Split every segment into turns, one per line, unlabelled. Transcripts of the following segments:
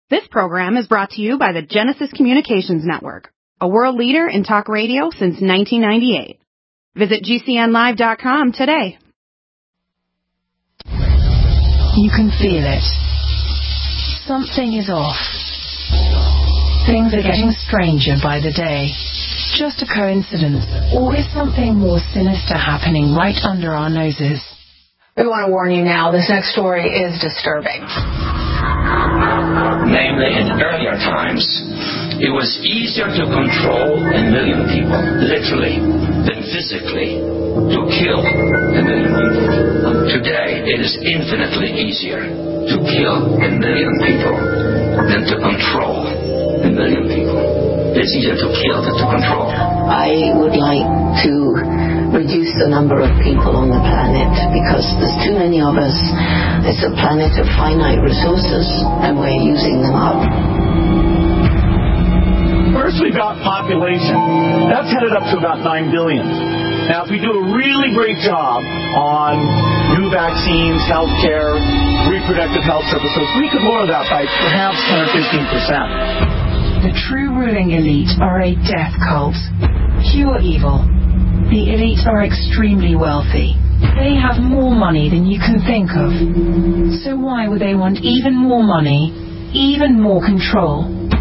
This program is brought to you by the Genesis Communications Network, a world leader in talk radio since 1998. Visit GCNlive.com today.
You can feel it. Something is off. Things are getting stranger by the day. Just a coincidence, or is something more sinister happening right under our noses?
We want to warn you now, this next story is disturbing.
Namely, in earlier times, it was easier to control a million people, literally, than physically to kill a million people. Today, it is infinitely easier to kill a million people than to control a million people. It's easier to kill than to control.
I would like to reduce the number of people on the planet because there's too many of us. It's a planet of finite resources and we're using them up.
First, we've got population. That's headed up to about 9 billion. Now, if we do a really great job on new vaccines, healthcare, reproductive health services, we could lower that by perhaps 10 or 15%.
The true ruling elite are a death cult. Pure evil. The elite are extremely wealthy. They have more money than you can think of. So why would they want even more money, even more control?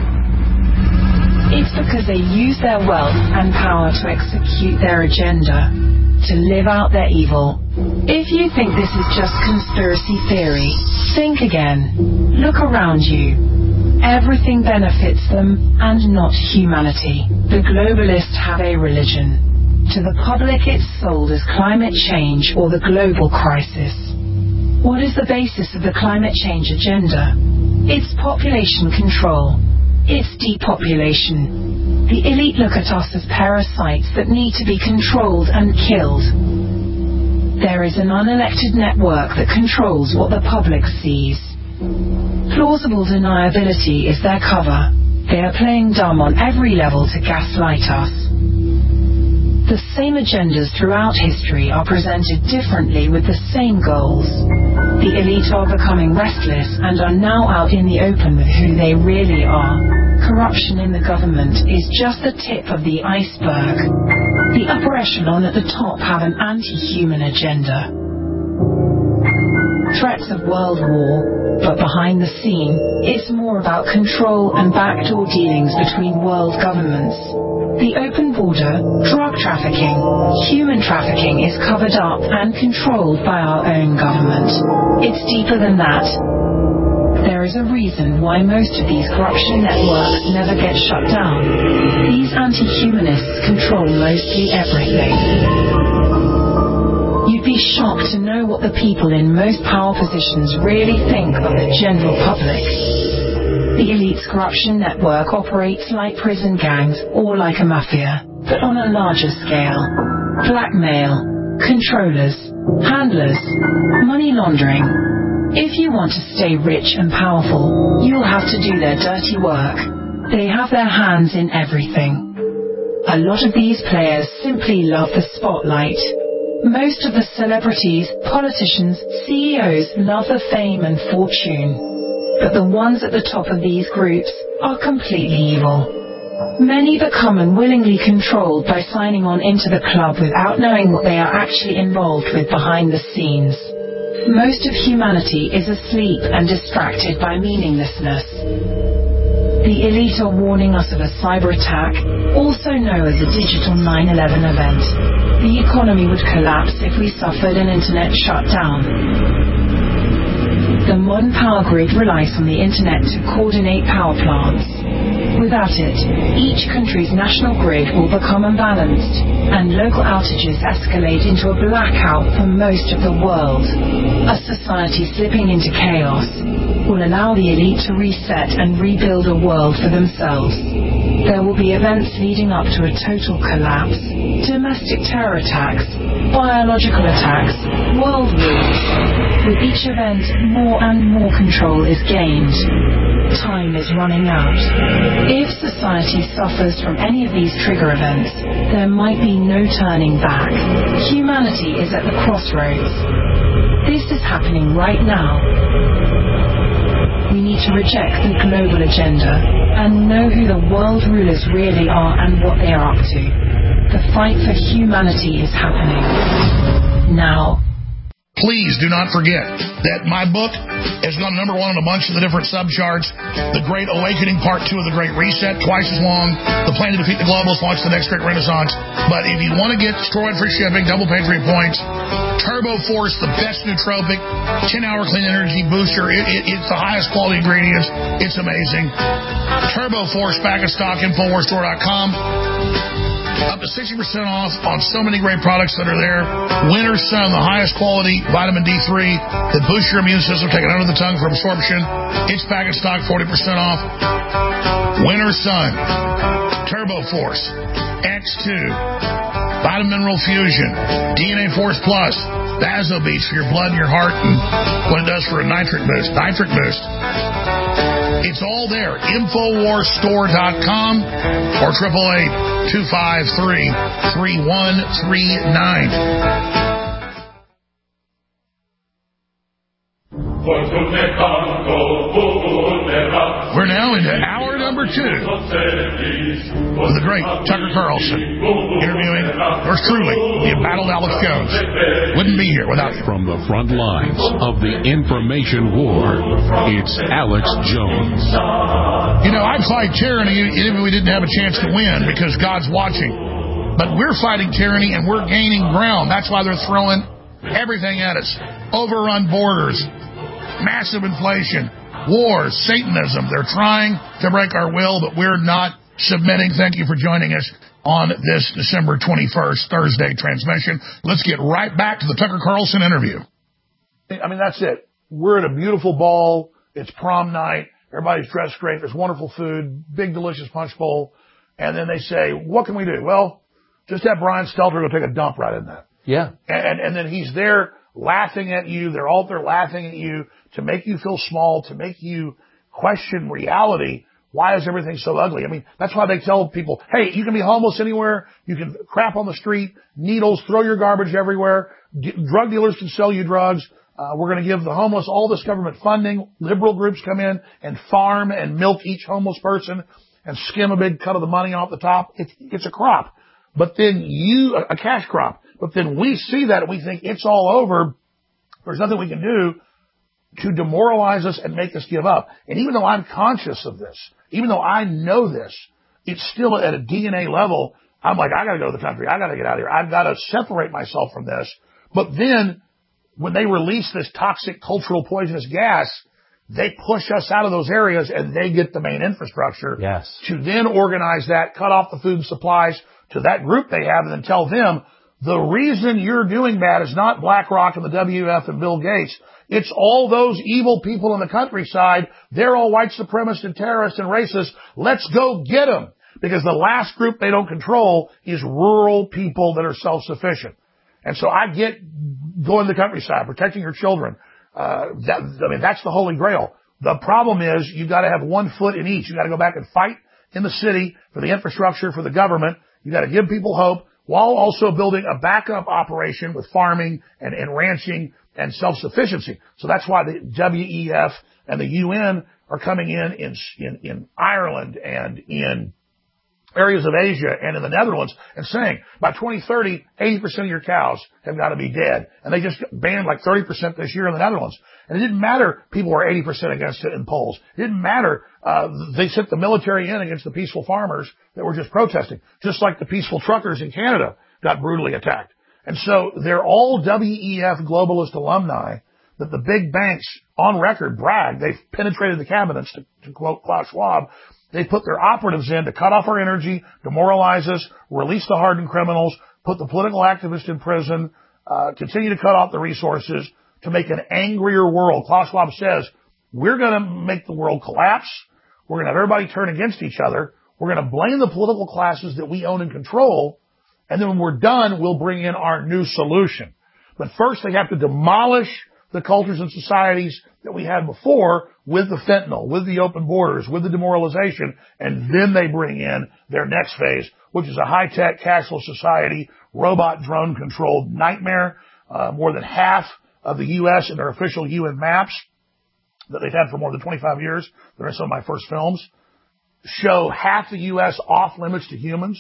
It's because they use their wealth and power to execute their agenda, to live out their evil. If you think this is just conspiracy theory, think again. Look around you. Everything benefits them and not humanity. The globalists have a religion. To the public it's sold as climate change or the global crisis. What is the basis of the climate change agenda? It's population control. It's depopulation. The elite look at us as parasites that need to be controlled and killed. There is an unelected network that controls what the public sees. Plausible deniability is their cover. They are playing dumb on every level to gaslight us. The same agendas throughout history are presented differently with the same goals. The elite are becoming restless and are now out in the open with who they really are. Corruption in the government is just the tip of the iceberg. The upper echelon at the top have an anti-human agenda. Threats of world war, but behind the scene, it's more about control and backdoor dealings between world governments. The open border, drug trafficking, human trafficking is covered up and controlled by our own government. It's deeper than that. There is a reason why most of these corruption networks never get shut down. These anti-humanists control mostly everything. You'd be shocked to know what the people in most power positions really think of the general public. The elite's corruption network operates like prison gangs or like a mafia, but on a larger scale. Blackmail, controllers, handlers, money laundering. If you want to stay rich and powerful, you'll have to do their dirty work. They have their hands in everything. A lot of these players simply love the spotlight. Most of the celebrities, politicians, CEOs love the fame and fortune. But the ones at the top of these groups are completely evil. Many become unwillingly controlled by signing on into the club without knowing what they are actually involved with behind the scenes. Most of humanity is asleep and distracted by meaninglessness. The elite are warning us of a cyber attack, also known as a digital 9/11 event. The economy would collapse if we suffered an internet shutdown. The modern power grid relies on the internet to coordinate power plants. Without it, each country's national grid will become unbalanced, and local outages escalate into a blackout for most of the world. A society slipping into chaos will allow the elite to reset and rebuild a world for themselves. There will be events leading up to a total collapse. Domestic terror attacks, biological attacks, world wars. With each event, more and more control is gained. Time is running out. If society suffers from any of these trigger events, there might be no turning back. Humanity is at the crossroads. This is happening right now. we need to reject the global agenda and know who the world rulers really are and what they are up to. The fight for humanity is happening now.
Please do not forget that my book has gone #1 on a bunch of the different subcharts. The Great Awakening, Part 2 of The Great Reset, twice as long. The Plan to Defeat the Globalists, Launch the Next Great Renaissance. But if you want to get destroyed for shipping, double Patriot points, Turbo Force, the best nootropic, 10-hour clean energy booster. It's the highest quality ingredients. It's amazing. Turbo Force, back in stock, InfoWarsStore.com. Up to 60% off on so many great products that are there. Winter Sun, the highest quality vitamin D3 that boosts your immune system, taken under the tongue for absorption. It's back in stock, 40% off. Winter Sun, Turbo Force, X2, Vitamin Mineral Fusion, DNA Force Plus, Vaso Beats for your blood and your heart, and what it does for a nitric boost. It's all there. InfoWarsStore.com or 888-253-3139. We're now into hour number 2 with the great Tucker Carlson interviewing yours truly, the embattled Alex Jones. Wouldn't be here without you.
From the front lines of the information war, it's Alex Jones.
You know, I'd fight tyranny even if we didn't have a chance to win because God's watching. But we're fighting tyranny and we're gaining ground. That's why they're throwing everything at us. Overrun borders, massive inflation, wars, Satanism. They're trying to break our will, but we're not submitting. Thank you for joining us on this December 21st, Thursday transmission. Let's get right back to the Tucker Carlson interview. I mean, that's it. We're at a beautiful ball. It's prom night. Everybody's dressed great. There's wonderful food, big, delicious punch bowl. And then they say, what can we do? Well, just have Brian Stelter go take a dump right in that.
Yeah.
And then he's there laughing at you. They're all there laughing at you to make you feel small, to make you question reality. Why is everything so ugly? I mean, that's why they tell people, hey, you can be homeless anywhere. You can crap on the street, needles, throw your garbage everywhere. Drug dealers can sell you drugs. We're going to give the homeless all this government funding. Liberal groups come in and farm and milk each homeless person and skim a big cut of the money off the top. It's a crop. But then a cash crop. But then we see that and we think it's all over. There's nothing we can do to demoralize us and make us give up. And even though I'm conscious of this, even though I know this, it's still at a DNA level. I'm like, I got to go to the country. I got to get out of here. I've got to separate myself from this. But then when they release this toxic cultural poisonous gas, they push us out of those areas and they get the main infrastructure to then organize that, cut off the food supplies to that group they have and then tell them the reason you're doing bad is not BlackRock and the WF and Bill Gates. It's all those evil people in the countryside. They're all white supremacists and terrorists and racists. Let's go get them. Because the last group they don't control is rural people that are self-sufficient. And so I get going to the countryside, protecting your children. That's the holy grail. The problem is you've got to have 1 foot in each. You've got to go back and fight in the city for the infrastructure, for the government. You've got to give people hope while also building a backup operation with farming and ranching and self-sufficiency. So that's why the WEF and the UN are coming in Ireland and in areas of Asia and in the Netherlands and saying by 2030, 80% of your cows have got to be dead. And they just banned like 30% this year in the Netherlands. And it didn't matter people were 80% against it in polls. It didn't matter. They sent the military in against the peaceful farmers that were just protesting, just like the peaceful truckers in Canada got brutally attacked. And so they're all WEF globalist alumni that the big banks on record brag. They've penetrated the cabinets, to quote Klaus Schwab. They put their operatives in to cut off our energy, demoralize us, release the hardened criminals, put the political activists in prison, continue to cut off the resources to make an angrier world. Klaus Schwab says, we're going to make the world collapse. We're going to have everybody turn against each other. We're going to blame the political classes that we own and control. And then when we're done, we'll bring in our new solution. But first they have to demolish the cultures and societies that we had before with the fentanyl, with the open borders, with the demoralization, and then they bring in their next phase, which is a high-tech, cashless society, robot, drone-controlled nightmare. More than half of the U.S. in their official UN maps that they've had for more than 25 years, they're in some of my first films, show half the U.S. off limits to humans.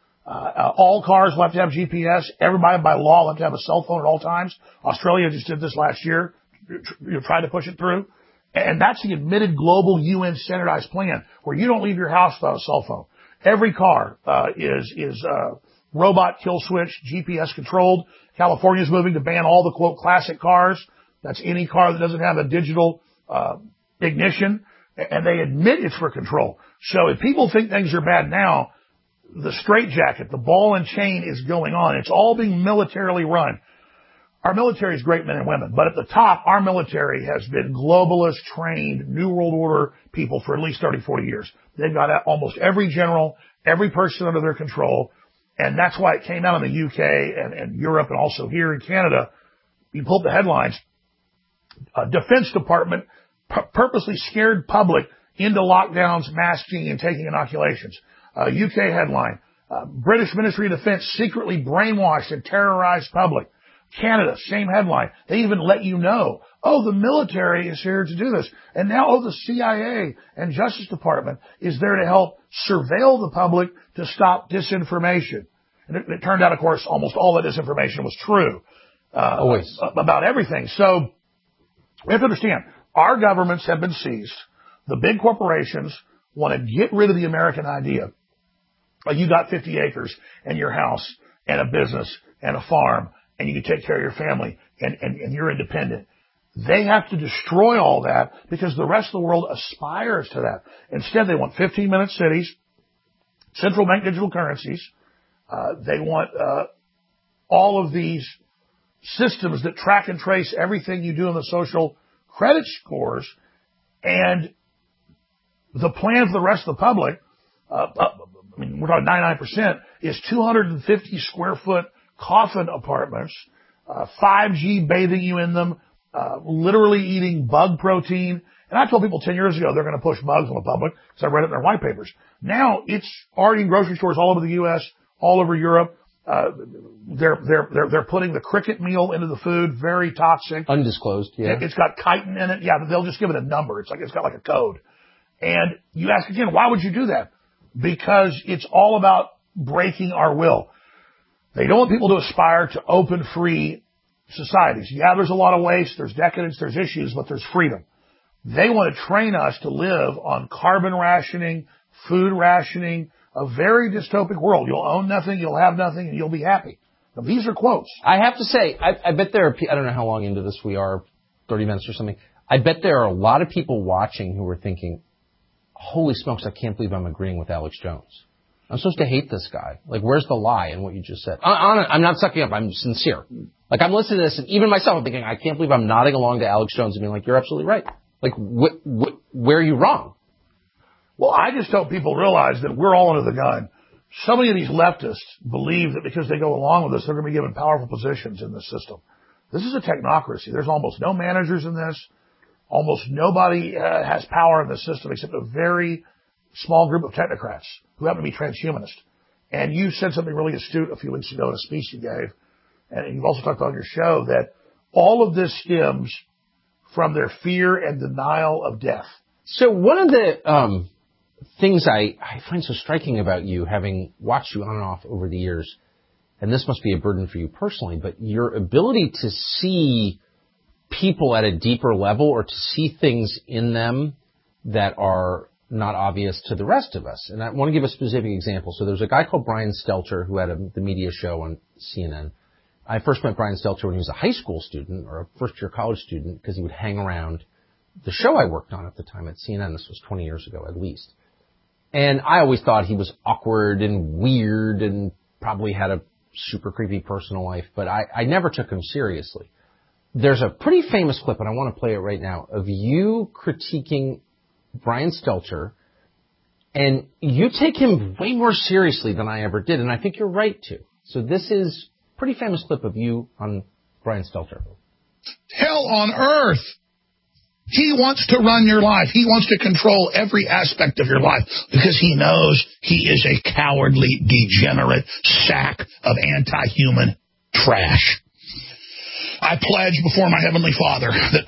All cars will have to have GPS. Everybody by law will have to have a cell phone at all times. Australia just did this last year, tried to push it through. And that's the admitted global UN standardized plan where you don't leave your house without a cell phone. Every car is robot kill switch, GPS controlled. California is moving to ban all the, quote, classic cars. That's any car that doesn't have a digital ignition. And they admit it's for control. So if people think things are bad now, the straitjacket, the ball and chain is going on. It's all being militarily run. Our military is great men and women, but at the top, our military has been globalist, trained, New World Order people for at least 30, 40 years. They've got almost every general, every person under their control, and that's why it came out in the UK and Europe and also here in Canada. You pull up the headlines. Defense Department purposely scared public into lockdowns, masking, and taking inoculations. UK headline, British Ministry of Defense secretly brainwashed and terrorized public. Canada, same headline. They even let you know, the military is here to do this. And now, the CIA and Justice Department is there to help surveil the public to stop disinformation. And it turned out, of course, almost all that disinformation was true.
Always.
About everything. So we have to understand, our governments have been seized. The big corporations want to get rid of the American idea. Like you got 50 acres and your house and a business and a farm and you can take care of your family and you're independent. They have to destroy all that because the rest of the world aspires to that. Instead, they want 15-minute cities, central bank digital currencies. They want all of these systems that track and trace everything you do in the social credit scores. And the plan for the rest of the public, we're talking 99%, is 250 square foot coffin apartments, 5G bathing you in them, literally eating bug protein. And I told people 10 years ago they're going to push bugs on the public because I read it in their white papers. Now it's already in grocery stores all over the U.S., all over Europe. They're putting the cricket meal into the food, very toxic.
Undisclosed, yeah.
It's got chitin in it. Yeah, they'll just give it a number. It's got like a code. And you ask again, why would you do that? Because it's all about breaking our will. They don't want people to aspire to open, free societies. Yeah, there's a lot of waste, there's decadence, there's issues, but there's freedom. They want to train us to live on carbon rationing, food rationing, a very dystopic world. You'll own nothing, you'll have nothing, and you'll be happy. Now, these are quotes.
I have to say, I bet there are, I don't know how long into this we are, 30 minutes or something. I bet there are a lot of people watching who are thinking, holy smokes, I can't believe I'm agreeing with Alex Jones. I'm supposed to hate this guy. Like, where's the lie in what you just said? I'm not sucking up. I'm sincere. Like, I'm listening to this, and even myself, I'm thinking, I can't believe I'm nodding along to Alex Jones and being like, you're absolutely right. Like, where are you wrong?
Well, I just hope people realize that we're all under the gun. So many of these leftists believe that because they go along with us, they're going to be given powerful positions in the system. This is a technocracy. There's almost no managers in this. Almost nobody has power in the system except a very small group of technocrats who happen to be transhumanist. And you said something really astute a few weeks ago in a speech you gave, and you've also talked about on your show, that all of this stems from their fear and denial of death.
So one of the things I find so striking about you, having watched you on and off over the years, and this must be a burden for you personally, but your ability to see people at a deeper level or to see things in them that are not obvious to the rest of us. And I want to give a specific example. So there's a guy called Brian Stelter who had the media show on CNN. I first met Brian Stelter when he was a high school student or a first-year college student because he would hang around the show I worked on at the time at CNN. This was 20 years ago at least. And I always thought he was awkward and weird and probably had a super creepy personal life, but I never took him seriously. There's a pretty famous clip, and I want to play it right now, of you critiquing Brian Stelter, and you take him way more seriously than I ever did, and I think you're right to. So this is a pretty famous clip of you on Brian Stelter.
Hell on earth. He wants to run your life. He wants to control every aspect of your life because he knows he is a cowardly, degenerate sack of anti-human trash. I pledge before my Heavenly Father that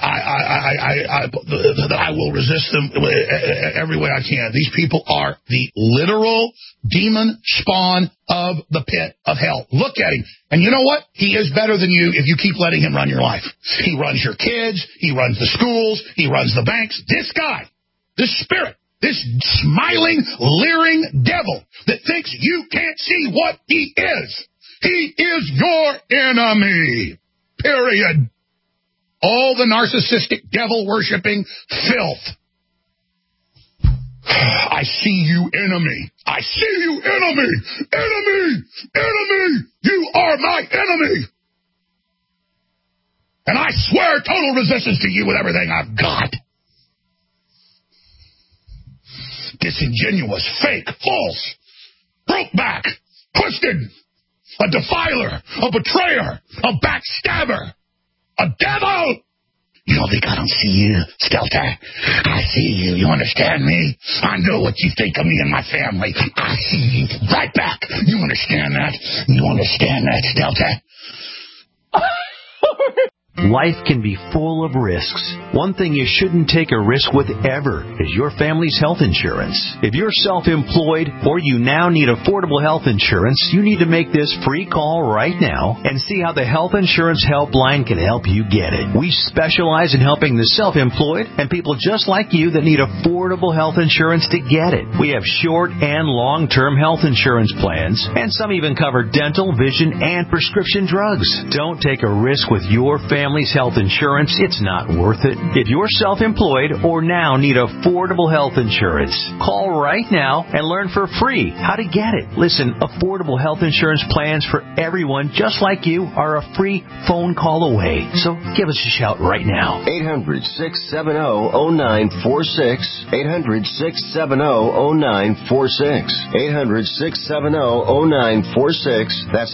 I will resist them every way I can. These people are the literal demon spawn of the pit of hell. Look at him. And you know what? He is better than you if you keep letting him run your life. He runs your kids. He runs the schools. He runs the banks. This guy, this spirit, this smiling, leering devil that thinks you can't see what he is. He is your enemy. Period. All the narcissistic, devil-worshipping filth. I see you, enemy. I see you, enemy. Enemy. Enemy. You are my enemy. And I swear total resistance to you with everything I've got. Disingenuous, fake, false, broke back, twisted, a defiler, a betrayer, a backstabber, a devil. You don't think I don't see you, Stelter? I see you. You understand me? I know what you think of me and my family. I see you right back. You understand that? You understand that, Stelter?
Life can be full of risks. One thing you shouldn't take a risk with ever is your family's health insurance. If you're self-employed or you now need affordable health insurance, you need to make this free call right now and see how the Health Insurance Helpline can help you get it. We specialize in helping the self-employed and people just like you that need affordable health insurance to get it. We have short and long-term health insurance plans, and some even cover dental, vision, and prescription drugs. Don't take a risk with your family's health insurance. It's not worth it. If you're self-employed or now need affordable health insurance, call right now and learn for free how to get it. Listen, affordable health insurance plans for everyone just like you are a free phone call away. So give us a shout right now.
800-670-0946. 800-670-0946. 800-670-0946. That's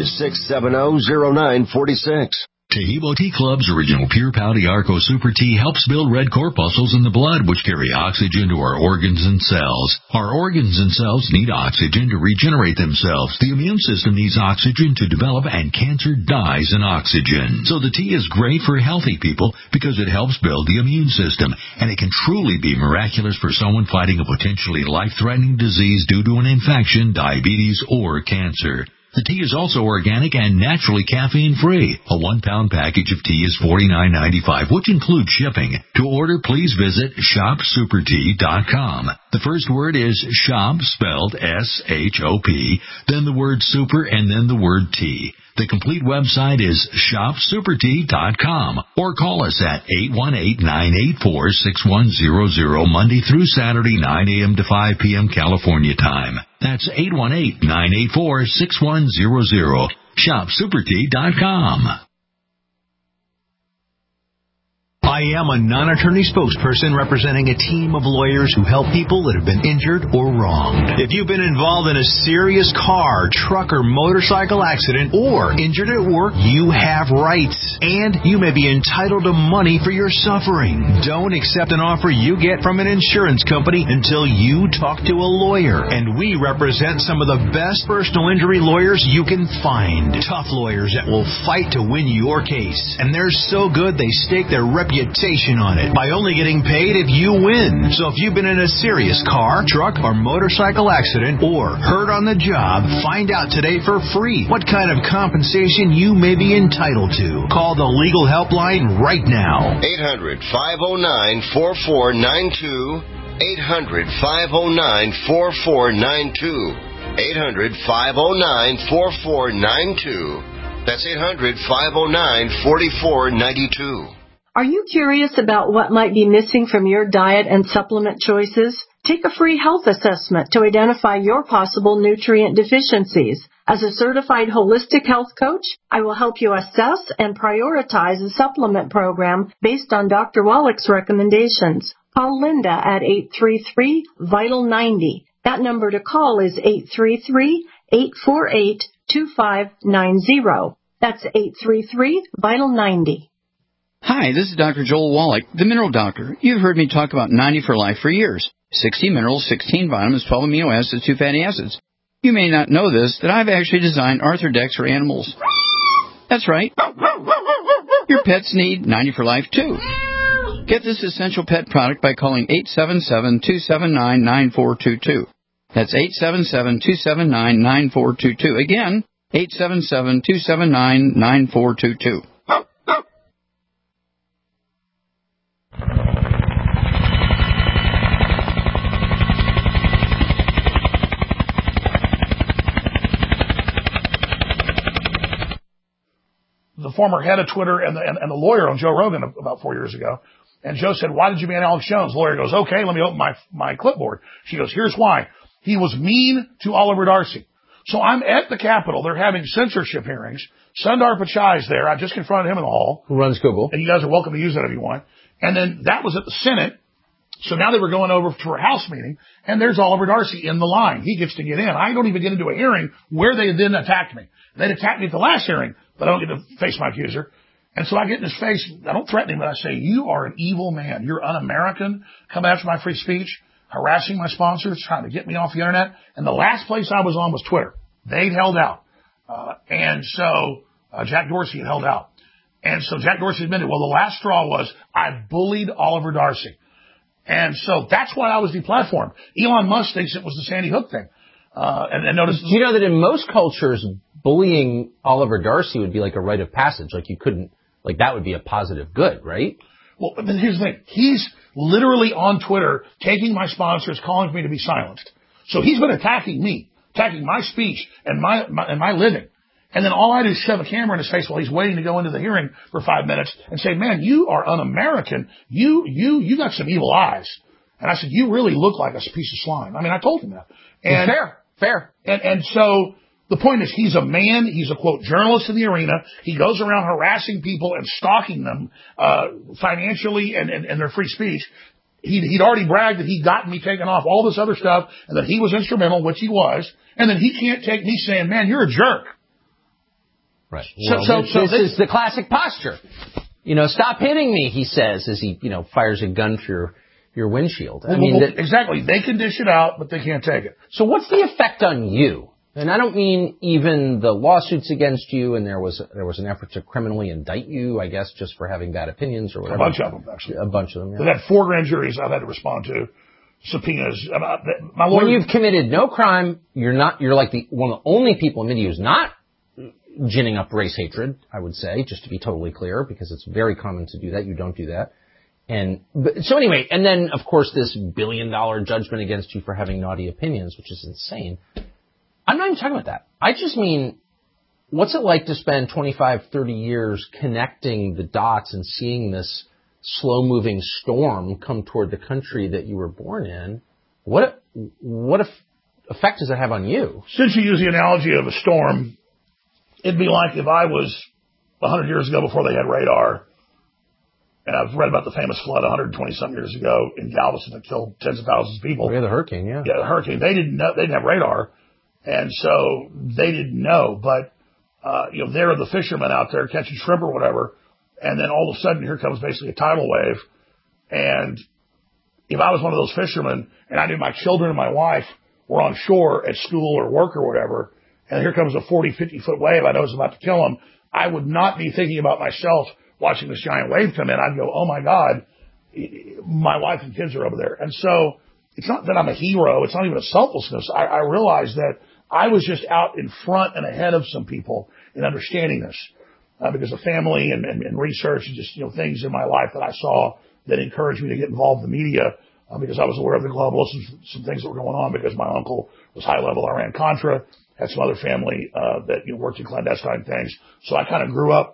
800-670-0946.
Taheebo Tea Club's original Pure Pau Arco Super Tea helps build red corpuscles in the blood, which carry oxygen to our organs and cells. Our organs and cells need oxygen to regenerate themselves. The immune system needs oxygen to develop, and cancer dies in oxygen. So the tea is great for healthy people because it helps build the immune system, and it can truly be miraculous for someone fighting a potentially life-threatening disease due to an infection, diabetes, or cancer. The tea is also organic and naturally caffeine-free. A 1-pound package of tea is $49.95, which includes shipping. To order, please visit shopsupertea.com. The first word is shop, spelled S-H-O-P, then the word super, and then the word tea. The complete website is shopsupertea.com, or call us at 818-984-6100 Monday through Saturday, 9 a.m. to 5 p.m. California time. That's 818-984-6100. shopsupertea.com.
I am a non-attorney spokesperson representing a team of lawyers who help people that have been injured or wronged. If you've been involved in a serious car, truck, or motorcycle accident, or injured at work, you have rights, and you may be entitled to money for your suffering. Don't accept an offer you get from an insurance company until you talk to a lawyer, and we represent some of the best personal injury lawyers you can find. Tough lawyers that will fight to win your case, and they're so good they stake their reputation on it by only getting paid if you win. So if you've been in a serious car, truck, or motorcycle accident or hurt on the job, find out today for free what kind of compensation you may be entitled to. Call the legal helpline right now.
800-509-4492. 800-509-4492. 800-509-4492. That's 800-509-4492.
Are you curious about what might be missing from your diet and supplement choices? Take a free health assessment to identify your possible nutrient deficiencies. As a certified holistic health coach, I will help you assess and prioritize a supplement program based on Dr. Wallach's recommendations. Call Linda at 833-VITAL-90. That number to call is 833-848-2590. That's 833-VITAL-90.
Hi, this is Dr. Joel Wallach, the Mineral Doctor. You've heard me talk about 90 for Life for years. 60 minerals, 16 vitamins, 12 amino acids, 2 fatty acids. You may not know this, that I've actually designed Arthrodex for animals. That's right. Your pets need 90 for Life, too. Get this essential pet product by calling 877-279-9422. That's 877-279-9422. Again, 877-279-9422.
The former head of Twitter and the lawyer on Joe Rogan about 4 years ago. And Joe said, why did you ban Alex Jones? The lawyer goes, okay, let me open my clipboard. She goes, here's why. He was mean to Oliver Darcy. So I'm at the Capitol. They're having censorship hearings. Sundar Pichai's there. I just confronted him in the hall.
Who runs Google.
And you guys are welcome to use that if you want. And then that was at the Senate. So now they were going over to a House meeting, and there's Oliver Darcy in the line. He gets to get in. I don't even get into a hearing where they then attacked me. They'd attacked me at the last hearing, but I don't get to face my accuser. And so I get in his face. I don't threaten him, but I say, you are an evil man. You're un-American, coming after my free speech, harassing my sponsors, trying to get me off the internet. And the last place I was on was Twitter. They'd held out. And so Jack Dorsey had held out. And so Jack Dorsey admitted, well, the last straw was I bullied Oliver Darcy. And so that's why I was deplatformed. Elon Musk thinks it was the Sandy Hook thing. And notice.
Do you know that in most cultures, bullying Oliver Darcy would be like a rite of passage? Like you couldn't, like that would be a positive good, right?
Well, but here's the thing. He's literally on Twitter taking my sponsors, calling for me to be silenced. So he's been attacking me, attacking my speech and my living. And then all I do is shove a camera in his face while he's waiting to go into the hearing for 5 minutes and say, man, you are un-American. You got some evil eyes. And I said, you really look like a piece of slime. I mean, I told him that. And
fair.
And so the point is he's a man. He's a, quote, journalist in the arena. He goes around harassing people and stalking them, financially and their free speech. He'd already bragged that he'd gotten me taken off all this other stuff and that he was instrumental, which he was. And then he can't take me saying, man, you're a jerk.
Right. Well, this is the classic posture. You know, stop hitting me, he says, as he, fires a gun through your windshield.
Exactly. They can dish it out, but they can't take it.
So what's the effect on you? And I don't mean even the lawsuits against you, and there was an effort to criminally indict you, I guess, just for having bad opinions or whatever.
A bunch of them, actually.
A bunch of them, yeah.
They've had 4 grand juries I've had to respond to. Subpoenas. My lawyer,
when you've committed no crime, you're like one of the only people in media who's not ginning up race hatred, I would say, just to be totally clear, because it's very common to do that. You don't do that. So anyway, and then, of course, this $1 billion judgment against you for having naughty opinions, which is insane. I'm not even talking about that. I just mean, what's it like to spend 25, 30 years connecting the dots and seeing this slow-moving storm come toward the country that you were born in? What effect does that have on you?
Since you use the analogy of a storm, it'd be like if I was 100 years ago before they had radar, and I've read about the famous flood 120-some years ago in Galveston that killed tens of thousands of people.
Yeah, the hurricane, yeah.
Yeah, the hurricane. They didn't know. They didn't have radar, and so they didn't know. But, there are the fishermen out there catching shrimp or whatever, and then all of a sudden here comes basically a tidal wave. And if I was one of those fishermen and I knew my children and my wife were on shore at school or work or whatever, and here comes a 40, 50-foot wave I know is about to kill them, I would not be thinking about myself watching this giant wave come in. I'd go, oh, my God, my wife and kids are over there. And so it's not that I'm a hero. It's not even a selflessness. I realized that I was just out in front and ahead of some people in understanding this because of family and research and just, things in my life that I saw that encouraged me to get involved in the media because I was aware of the globalists and some things that were going on because my uncle was high-level Iran-Contra. Had some other family that worked in clandestine things. So I kind of grew up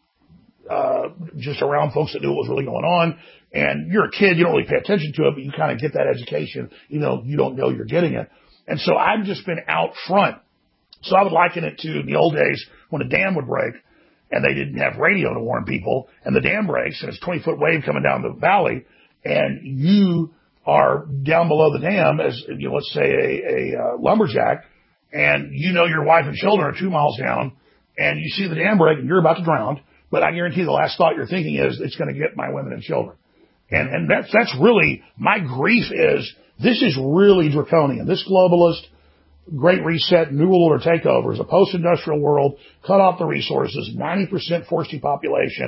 just around folks that knew what was really going on. And you're a kid, you don't really pay attention to it, but you kind of get that education, even though you don't know you're getting it. And so I've just been out front. So I would liken it to the old days when a dam would break and they didn't have radio to warn people, and the dam breaks and it's a 20-foot wave coming down the valley, and you are down below the dam as, let's say a lumberjack, and your wife and children are 2 miles down, and you see the dam break, and you're about to drown. But I guarantee the last thought you're thinking is, it's going to get my women and children. And that's really, my grief is, this is really draconian. This globalist, Great Reset, New World Order takeover is a post-industrial world, cut off the resources, 90% forced depopulation,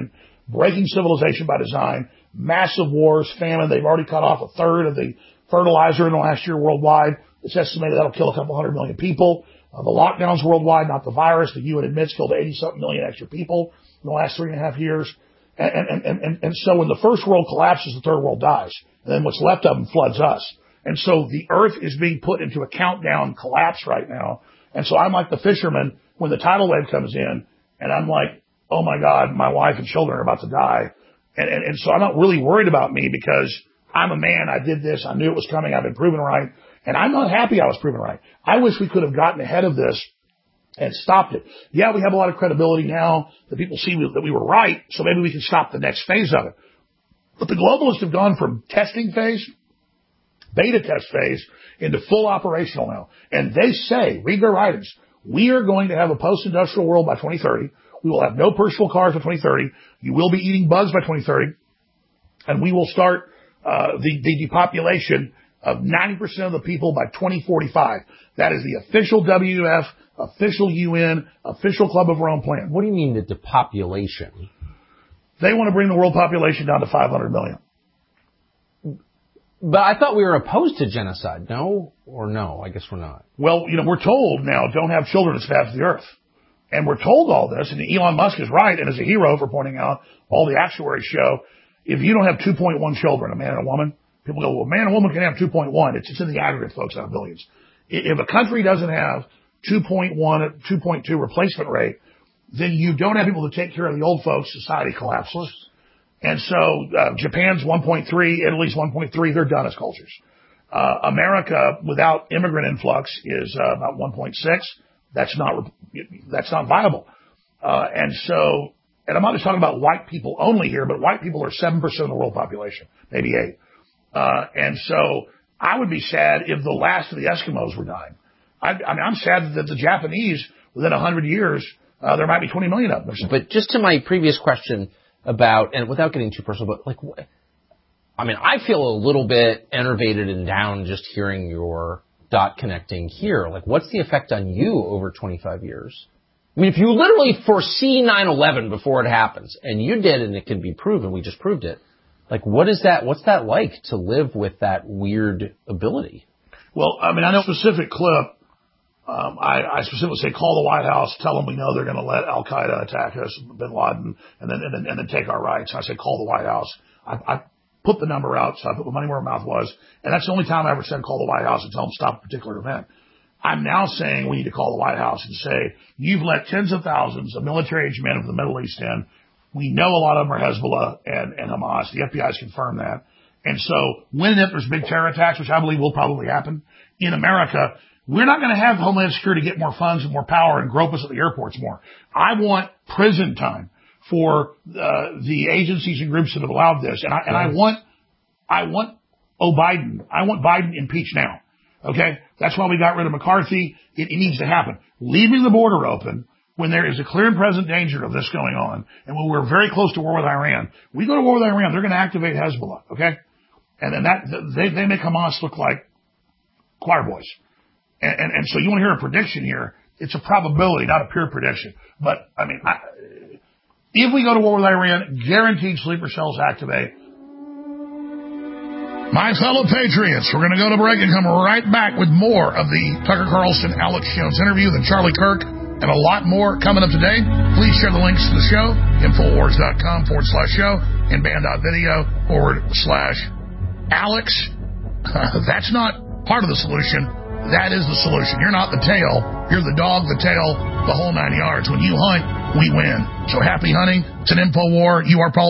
breaking civilization by design, massive wars, famine. They've already cut off a third of the fertilizer in the last year worldwide. It's estimated that'll kill a couple 100 million people. The lockdowns worldwide, not the virus, the UN admits killed 80-something million extra people in the last 3.5 years. And so when the first world collapses, the third world dies. And then what's left of them floods us. And so the earth is being put into a countdown collapse right now. And so I'm like the fisherman when the tidal wave comes in, and I'm like, oh my God, my wife and children are about to die. And so I'm not really worried about me because I'm a man. I did this. I knew it was coming. I've been proven right. And I'm not happy I was proven right. I wish we could have gotten ahead of this and stopped it. Yeah, we have a lot of credibility now that people see that we were right, so maybe we can stop the next phase of it. But the globalists have gone from testing phase, beta test phase, into full operational now. And they say, read their writings, we are going to have a post-industrial world by 2030. We will have no personal cars by 2030. You will be eating bugs by 2030. And we will start the depopulation of 90% of the people by 2045. That is the official WWF, official UN, official Club of Rome plan.
What do you mean the depopulation?
They want to bring the world population down to 500 million.
But I thought we were opposed to genocide. No or no? I guess we're not.
Well, we're told now, don't have children as fast as the earth. And we're told all this, and Elon Musk is right, and is a hero for pointing out all the actuaries show, if you don't have 2.1 children, a man and a woman, people go, well, a man and a woman can have 2.1. It's in the aggregate, folks, out of billions. If a country doesn't have 2.1, 2.2 replacement rate, then you don't have people to take care of the old folks, society collapses. And so Japan's 1.3, Italy's 1.3, they're done as cultures. America, without immigrant influx, is about 1.6. That's not viable. And I'm not just talking about white people only here, but white people are 7% of the world population, maybe 8%. And so I would be sad if the last of the Eskimos were dying. I'm sad that the Japanese, within 100 years, there might be 20 million of them.
But just to my previous question about, and without getting too personal, but I feel a little bit enervated and down just hearing your dot connecting here. What's the effect on you over 25 years? If you literally foresee 9/11 before it happens, and you did, and it can be proven, we just proved it. What's that like to live with that weird ability?
Well, I know a specific clip. I specifically say, call the White House, tell them we know they're going to let Al Qaeda attack us, Bin Laden, and then take our rights. I say, call the White House. I put the number out, so I put the money where my mouth was, and that's the only time I ever said call the White House and tell them stop a particular event. I'm now saying we need to call the White House and say, you've let tens of thousands of military-aged men from the Middle East in. We know a lot of them are Hezbollah and Hamas. The FBI has confirmed that. And so when and if there's big terror attacks, which I believe will probably happen in America, we're not going to have Homeland Security get more funds and more power and grope us at the airports more. I want prison time for the agencies and groups that have allowed this. And I want Biden. I want Biden impeached now. Okay? That's why we got rid of McCarthy. It needs to happen. Leaving the border open when there is a clear and present danger of this going on, and when we're very close to war with Iran, we go to war with Iran, they're going to activate Hezbollah. Okay? And then they make Hamas look like choir boys. And so you want to hear a prediction here. It's a probability, not a pure prediction. But, if we go to war with Iran, guaranteed sleeper cells activate.
My fellow patriots, we're going to go to break and come right back with more of the Tucker Carlson, Alex Jones interview, the Charlie Kirk, and a lot more coming up today. Please share the links to the show, Infowars.com/show, and band.video/Alex. That's not part of the solution. That is the solution. You're not the tail. You're the dog, the tail, the whole 9 yards. When you hunt, we win. So happy hunting. It's an info war. You are Paul.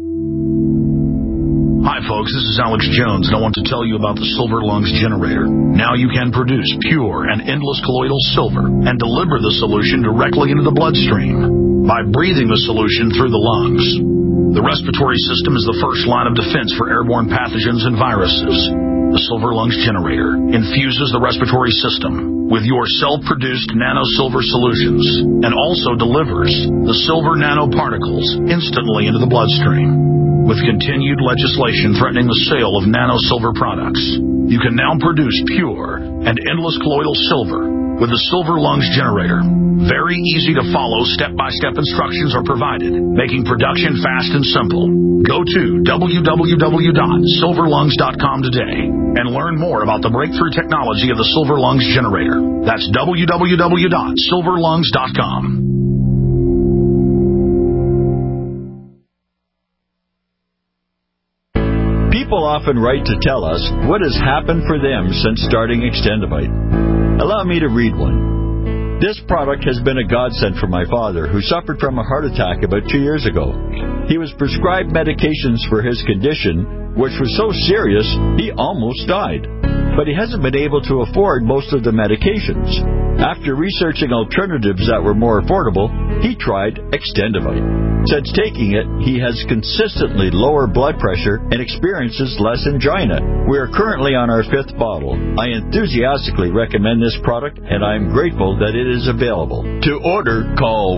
Hi, folks. This is Alex Jones, and I want to tell you about the Silver Lungs generator. Now you can produce pure and endless colloidal silver and deliver the solution directly into the bloodstream by breathing the solution through the lungs. The respiratory system is the first line of defense for airborne pathogens and viruses. The Silver Lungs generator infuses the respiratory system with your self-produced nano-silver solutions and also delivers the silver nanoparticles instantly into the bloodstream. With continued legislation threatening the sale of nano-silver products, You can now produce pure and endless colloidal silver with the Silver Lungs generator. Very easy to follow, step-by-step instructions are provided, making production fast and simple. Go to www.silverlungs.com today and learn more about the breakthrough technology of the Silver Lungs generator. That's www.silverlungs.com.
People often write to tell us what has happened for them since starting Extendivite. Allow me to read one. This product has been a godsend for my father, who suffered from a heart attack about 2 years ago. He was prescribed medications for his condition, which was so serious he almost died. But he hasn't been able to afford most of the medications. After researching alternatives that were more affordable, he tried Extendivite. Since taking it, he has consistently lower blood pressure and experiences less angina. We are currently on our 5th bottle. I enthusiastically recommend this product, and I am grateful that it is available. To order, call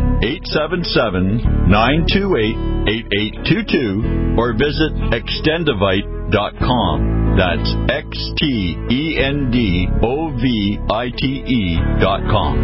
1-877-928-8822 or visit Extendivite.com. That's Extendovite.com.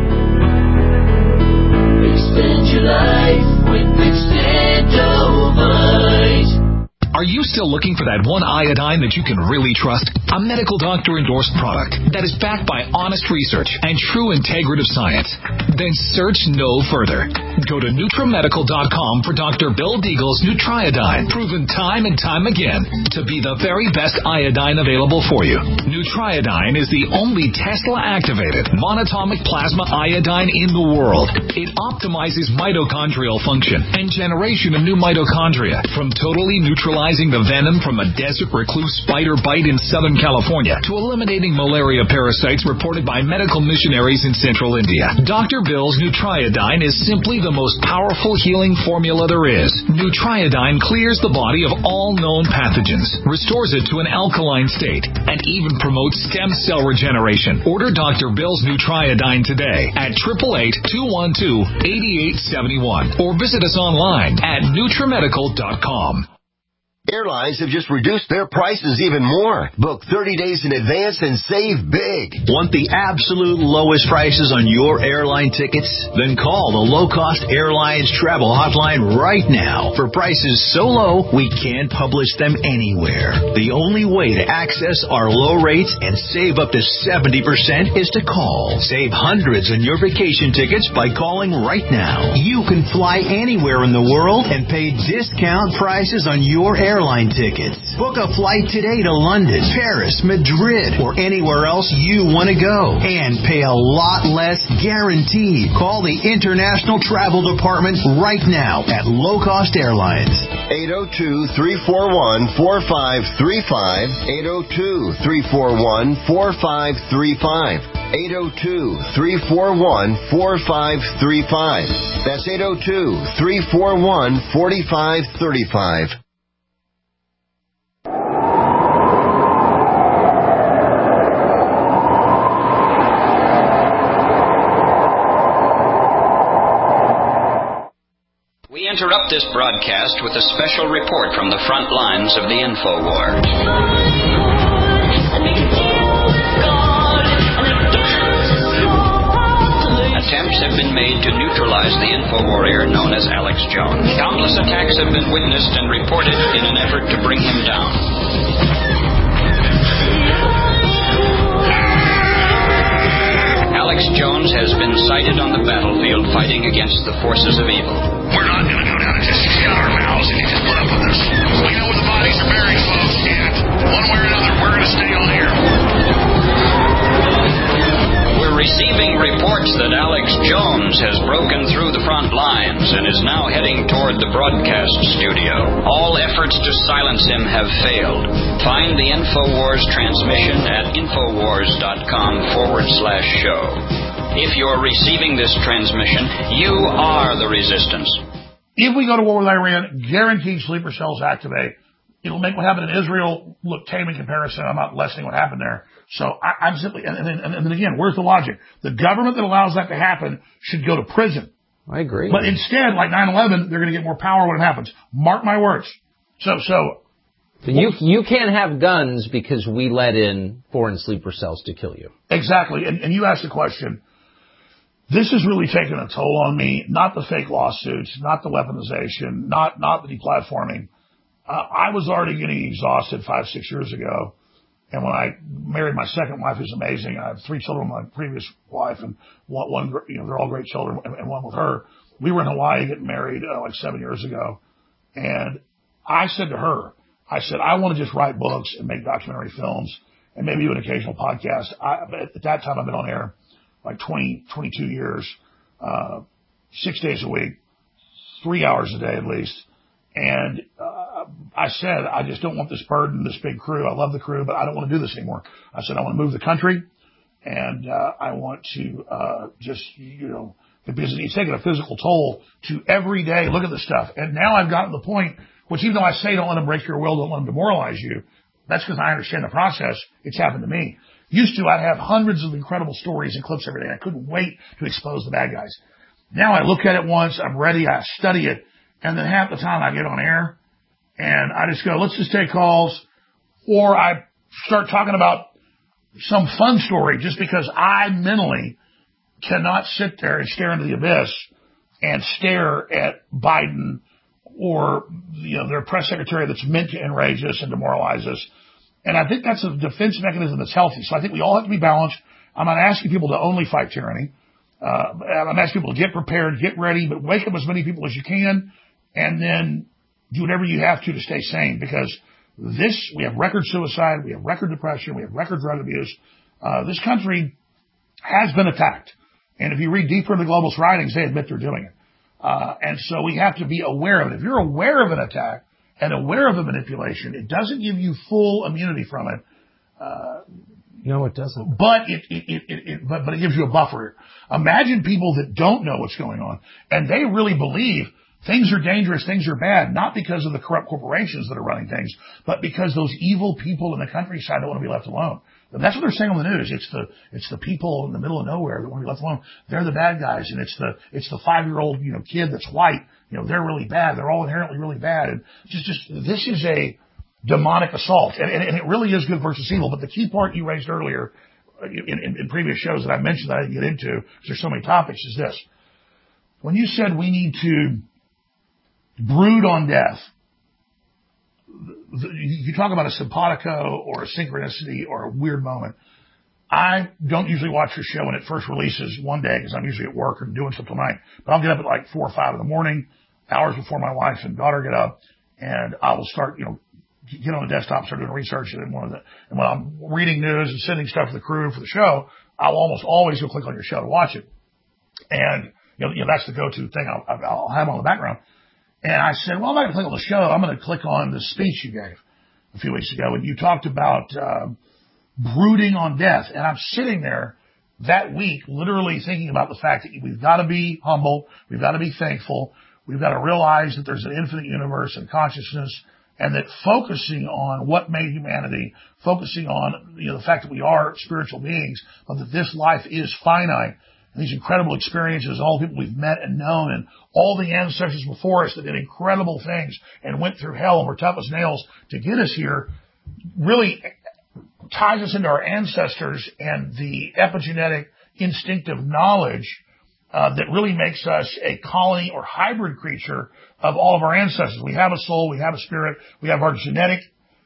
Extend your life with Extendovite.
Are you still looking for that one iodine that you can really trust? A medical doctor-endorsed product that is backed by honest research and true integrative science? Then search no further. Go to NutriMedical.com for Dr. Bill Deagle's Nutriodine, proven time and time again to be the very best iodine available for you. Nutriodine is the only Tesla-activated monatomic plasma iodine in the world. It optimizes mitochondrial function and generation of new mitochondria, from totally neutralizing the venom from a desert recluse spider bite in Southern California to eliminating malaria parasites reported by medical missionaries in central India. Dr. Bill's Nutriodine is simply the most powerful healing formula there is. Nutriodine clears the body of all known pathogens, restores it to an alkaline state, and even promotes stem cell regeneration. Order Dr. Bill's Nutriodine today at 888-212-8871 or visit us online at NutriMedical.com.
Airlines have just reduced their prices even more. Book 30 days in advance and save big.
Want the absolute lowest prices on your airline tickets? Then call the Low Cost Airlines Travel Hotline right now for prices so low we can't publish them anywhere. The only way to access our low rates and save up to 70% is to call. Save hundreds on your vacation tickets by calling right now. You can fly anywhere in the world and pay discount prices on your airline tickets. Book a flight today to London, Paris, Madrid, or anywhere else you want to go and pay a lot less guaranteed. Call the International Travel Department right now at Low Cost Airlines.
802-341-4535. 802-341-4535. 802-341-4535. That's 802-341-4535.
We interrupt this broadcast with a special report from the front lines of the InfoWar. Attempts have been made to neutralize the InfoWarrior known as Alex Jones. Countless attacks have been witnessed and reported in an effort to bring him down. Alex Jones has been sighted on the battlefield fighting against the forces of evil.
We're not going to go down and just shut our mouths and you just put up with us. We know where the bodies are buried, folks, and one way or another, we're going to stay on air.
We're receiving reports that Alex Jones has broken through the front lines and is now heading toward the broadcast studio. All efforts to silence him have failed. Find the InfoWars transmission at infowars.com/show. If you're receiving this transmission, you are the resistance.
If we go to war with Iran, guaranteed sleeper cells activate. It'll make what happened in Israel look tame in comparison. I'm not lessening what happened there. So I'm simply, and then again, where's the logic? The government that allows that to happen should go to prison.
I agree.
But instead, like 9/11, they're going to get more power when it happens. Mark my words. So
So you can't have guns because we let in foreign sleeper cells to kill you.
Exactly. And you asked the question. This has really taken a toll on me, not the fake lawsuits, not the weaponization, not the deplatforming. I was already getting exhausted 5-6 years ago. And when I married my second wife, who's amazing, I have 3 children with my previous wife, and one they're all great children, and one with her. We were in Hawaii getting married like 7 years ago. And I said to her, I want to just write books and make documentary films and maybe do an occasional podcast. At that time, I've been on air like 22 years, 6 days a week, 3 hours a day at least. And I said, I just don't want this burden, this big crew. I love the crew, but I don't want to do this anymore. I said, I want to move the country, and I want to just, because it's taking a physical toll to every day look at this stuff. And now I've gotten to the point, which even though I say don't let them break your will, don't let them demoralize you, that's because I understand the process. It's happened to me. Used to, I'd have hundreds of incredible stories and clips every day. I couldn't wait to expose the bad guys. Now I look at it once, I'm ready, I study it, and then half the time I get on air, and I just go, let's just take calls, or I start talking about some fun story just because I mentally cannot sit there and stare into the abyss and stare at Biden or their press secretary that's meant to enrage us and demoralize us. And I think that's a defense mechanism that's healthy. So I think we all have to be balanced. I'm not asking people to only fight tyranny. I'm asking people to get prepared, get ready, but wake up as many people as you can, and then do whatever you have to stay sane, because we have record suicide, we have record depression, we have record drug abuse. This country has been attacked. And if you read deeper into the globalist writings, they admit they're doing it. And so we have to be aware of it. If you're aware of an attack and aware of the manipulation, it doesn't give you full immunity from it.
No, it doesn't.
But it gives you a buffer. Imagine people that don't know what's going on, and they really believe things are dangerous, things are bad, not because of the corrupt corporations that are running things, but because those evil people in the countryside don't want to be left alone. And that's what they're saying on the news. It's the people in the middle of nowhere that want to be left alone. They're the bad guys, and it's the 5-year-old kid that's white. They're really bad. They're all inherently really bad. And just this is a demonic assault, and it really is good versus evil. But the key part you raised earlier in previous shows that I mentioned that I didn't get into because there's so many topics is this: when you said we need to brood on death, you talk about a simpatico or a synchronicity or a weird moment. I don't usually watch your show when it first releases one day because I'm usually at work or doing stuff till night. But I'll get up at like 4 or 5 in the morning, hours before my wife and daughter get up, and I will start, get on the desktop, start doing research. And when I'm reading news and sending stuff to the crew for the show, I'll almost always go click on your show to watch it. And that's the go-to thing. I'll have on the background. And I said, well, I'm not going to click on the show. I'm going to click on the speech you gave a few weeks ago. And you talked about brooding on death. And I'm sitting there that week literally thinking about the fact that we've got to be humble. We've got to be thankful. We've got to realize that there's an infinite universe and consciousness, and that focusing on what made humanity, focusing on the fact that we are spiritual beings, but that this life is finite. And these incredible experiences, all the people we've met and known, and all the ancestors before us that did incredible things and went through hell and were tough as nails to get us here, really ties us into our ancestors and the epigenetic instinctive knowledge that really makes us a colony or hybrid creature of all of our ancestors. We have a soul, we have a spirit, we have our genetic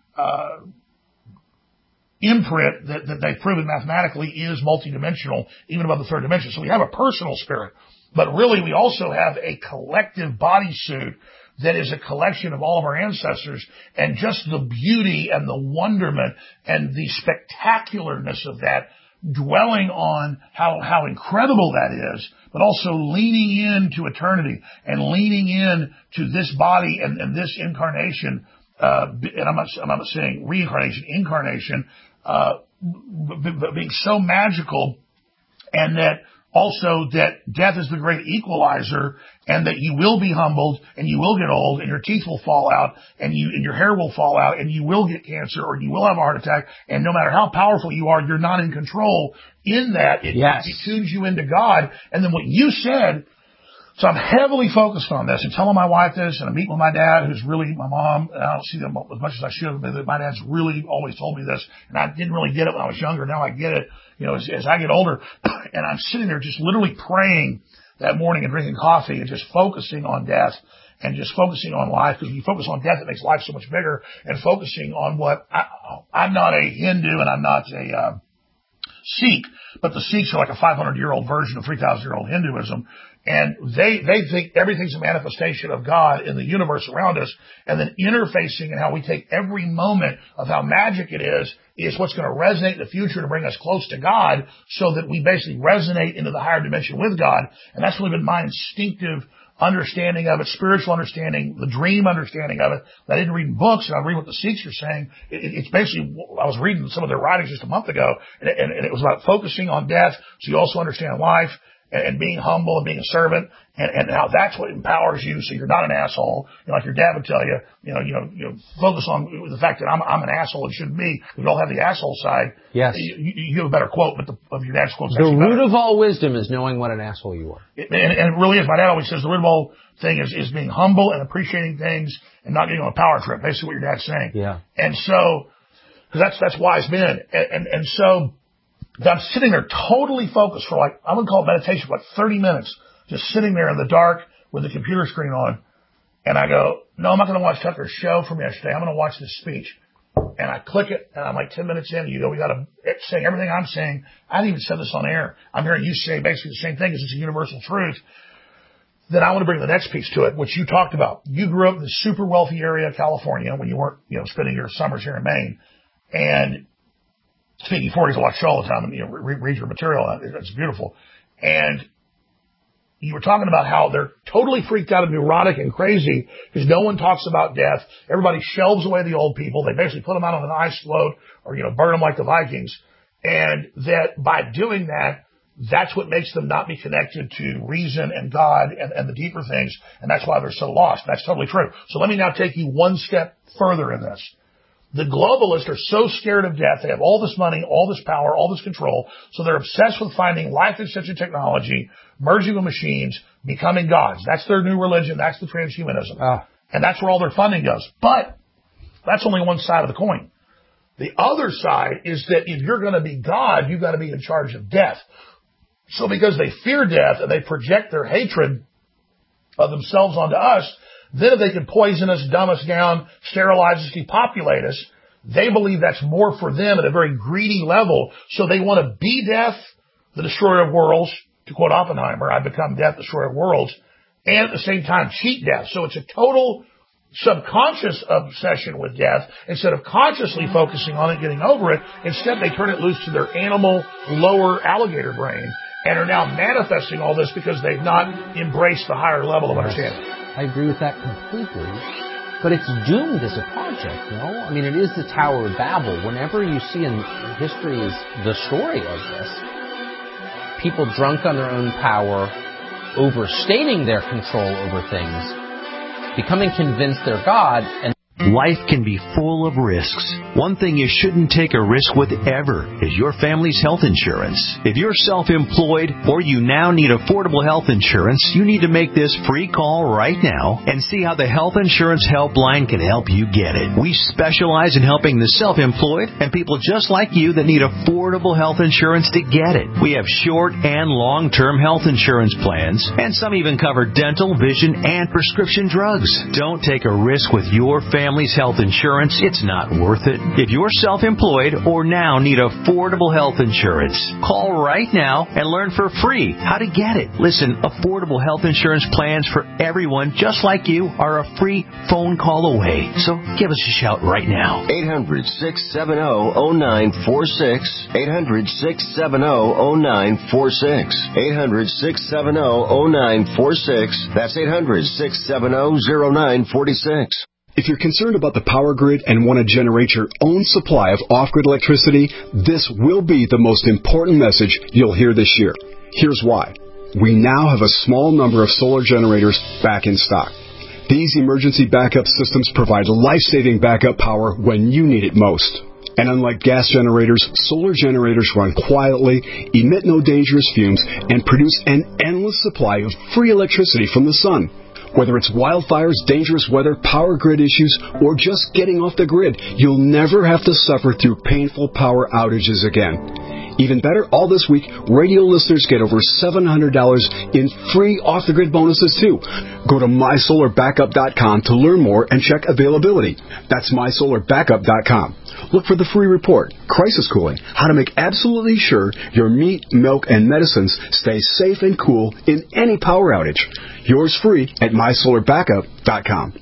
imprint that they've proven mathematically is multidimensional, even above the third dimension. So we have a personal spirit, but really we also have a collective bodysuit that is a collection of all of our ancestors, and just the beauty and the wonderment and the spectacularness of that, dwelling on how incredible that is, but also leaning into eternity and leaning in to this body and this incarnation, and I'm not saying reincarnation, incarnation, but being so magical, and that also that death is the great equalizer, and that you will be humbled, and you will get old, and your teeth will fall out, and your hair will fall out, and you will get cancer, or you will have a heart attack, and no matter how powerful you are, you're not in control. In that, it tunes you into God. And then what you said So I'm heavily focused on this and telling my wife this, and I meet with my dad, who's really my mom, and I don't see them as much as I should, but my dad's really always told me this, and I didn't really get it when I was younger. Now I get it, as I get older, and I'm sitting there just literally praying that morning and drinking coffee and just focusing on death and just focusing on life, because when you focus on death, it makes life so much bigger, and focusing on what, I'm not a Hindu and I'm not a Sikh, but the Sikhs are like a 500-year-old version of 3,000-year-old Hinduism. And they think everything's a manifestation of God in the universe around us, and then interfacing and how we take every moment of how magic it is what's going to resonate in the future to bring us close to God, so that we basically resonate into the higher dimension with God. And that's really been my instinctive understanding of it, spiritual understanding, the dream understanding of it. I didn't read books, and I read what the Sikhs are saying. It's basically, I was reading some of their writings just a month ago, and it was about focusing on death so you also understand life, and being humble and being a servant, and how that's what empowers you, so you're not an asshole. Like your dad would tell you, focus on the fact that I'm an asshole. It shouldn't be. We all have the asshole side.
Yes.
You have a better quote, but of your dad's quote's
the root
better.
of all wisdom is knowing what an asshole you are.
And it really is. My dad always says the root of all thing is being humble and appreciating things and not getting on a power trip. Basically what your dad's saying.
Yeah.
And so, because that's wise men. And so, I'm sitting there totally focused for I wouldn't call it meditation, but 30 minutes, just sitting there in the dark with the computer screen on. And I go, no, I'm not going to watch Tucker's show from yesterday. I'm going to watch this speech. And I click it, and I'm like 10 minutes in, and you go, we got to say everything I'm saying. I didn't even say this on air. I'm hearing you say basically the same thing, because it's a universal truth. Then I want to bring the next piece to it, which you talked about. You grew up in this super wealthy area of California when you weren't, spending your summers here in Maine. And speaking 40s, I watch show all the time and, read your material. It's beautiful. And you were talking about how they're totally freaked out and neurotic and crazy because no one talks about death. Everybody shelves away the old people. They basically put them out on an ice float or, burn them like the Vikings. And that by doing that, that's what makes them not be connected to reason and God and the deeper things. And that's why they're so lost. That's totally true. So let me now take you one step further in this. The globalists are so scared of death. They have all this money, all this power, all this control. So they're obsessed with finding life extension technology, merging with machines, becoming gods. That's their new religion. That's the transhumanism. And that's where all their funding goes. But that's only one side of the coin. The other side is that if you're going to be God, you've got to be in charge of death. So because they fear death and they project their hatred of themselves onto us, then if they can poison us, dumb us down, sterilize us, depopulate us, they believe that's more for them at a very greedy level. So they want to be death, the destroyer of worlds, to quote Oppenheimer, I become death, destroyer of worlds, and at the same time cheat death. So it's a total subconscious obsession with death. Instead of consciously focusing on it, getting over it, instead they turn it loose to their animal, lower alligator brain and are now manifesting all this because they've not embraced the higher level of understanding.
I agree with that completely. But it's doomed as a project, no? I mean, it is the Tower of Babel. Whenever you see in history is the story of this, people drunk on their own power, overstating their control over things, becoming convinced they're God, and
life can be full of risks. One thing you shouldn't take a risk with ever is your family's health insurance. If you're self-employed or you now need affordable health insurance, you need to make this free call right now and see how the Health Insurance Helpline can help you get it. We specialize in helping the self-employed and people just like you that need affordable health insurance to get it. We have short and long-term health insurance plans, and some even cover dental, vision, and prescription drugs. Don't take a risk with your family's health insurance. It's not worth it. If you're self-employed or now need affordable health insurance, call right now and learn for free how to get it. Listen, affordable health insurance plans for everyone just like you are a free phone call away. So give us a shout right now.
800-670-0946. 800-670-0946. 800-670-0946. That's 800-670-0946.
If you're concerned about the power grid and want to generate your own supply of off-grid electricity, this will be the most important message you'll hear this year. Here's why. We now have a small number of solar generators back in stock. These emergency backup systems provide life-saving backup power when you need it most. And unlike gas generators, solar generators run quietly, emit no dangerous fumes, and produce an endless supply of free electricity from the sun. Whether it's wildfires, dangerous weather, power grid issues, or just getting off the grid, you'll never have to suffer through painful power outages again. Even better, all this week, radio listeners get over $700 in free off-the-grid bonuses, too. Go to MySolarBackup.com to learn more and check availability. That's MySolarBackup.com. Look for the free report, Crisis Cooling, how to make absolutely sure your meat, milk, and medicines stay safe and cool in any power outage. Yours free at MySolarBackup.com.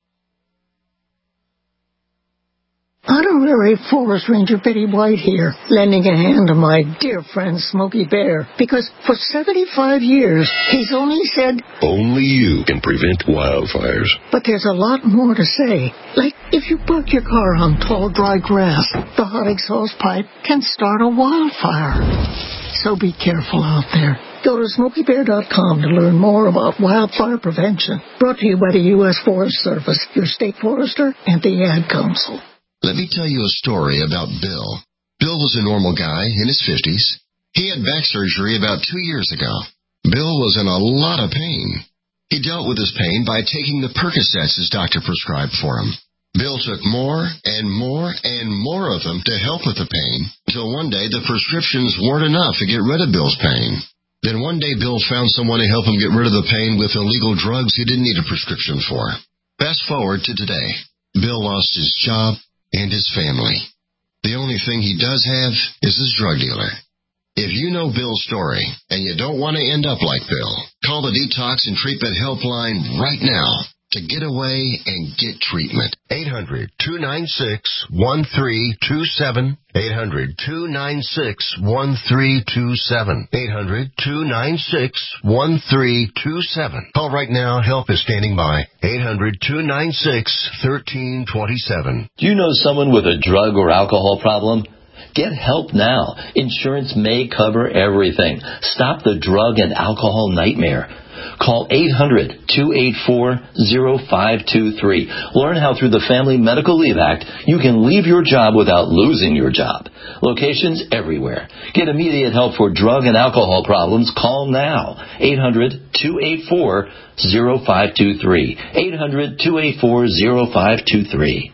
Honorary Forest Ranger Betty White here, lending a hand to my dear friend Smokey Bear, because for 75 years, he's only said,
only you can prevent wildfires.
But there's a lot more to say. Like, if you park your car on tall, dry grass, the hot exhaust pipe can start a wildfire. So be careful out there. Go to SmokeyBear.com to learn more about wildfire prevention. Brought to you by the U.S. Forest Service, your state forester, and the Ad Council.
Let me tell you a story about Bill. Bill was a normal guy in his 50s. He had back surgery about 2 years ago. Bill was in a lot of pain. He dealt with his pain by taking the Percocets his doctor prescribed for him. Bill took more and more and more of them to help with the pain, until one day the prescriptions weren't enough to get rid of Bill's pain. Then one day Bill found someone to help him get rid of the pain with illegal drugs he didn't need a prescription for. Fast forward to today. Bill lost his job and his family. The only thing he does have is his drug dealer. If you know Bill's story and you don't want to end up like Bill, call the Detox and Treatment Helpline right now to get away and get treatment.
800-296-1327. 800-296-1327. 800-296-1327. Call right now. Help is standing by. 800-296-1327.
Do you know someone with a drug or alcohol problem? Get help now. Insurance may cover everything. Stop the drug and alcohol nightmare. Call 800-284-0523. Learn how through the Family Medical Leave Act you can leave your job without losing your job. Locations everywhere. Get immediate help for drug and alcohol problems. Call now. 800-284-0523. 800-284-0523.